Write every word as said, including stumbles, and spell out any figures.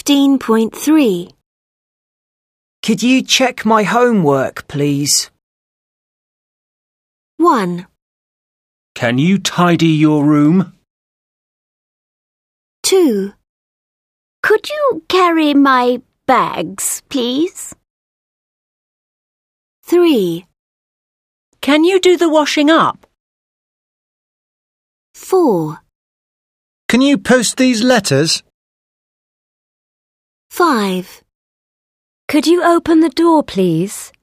fifteen point three. Could you check my homework, please? one, Can you tidy your room? two, Could you carry my bags, please? three, Can you do the washing up? four, Can you post these letters? five, Could you open the door, please?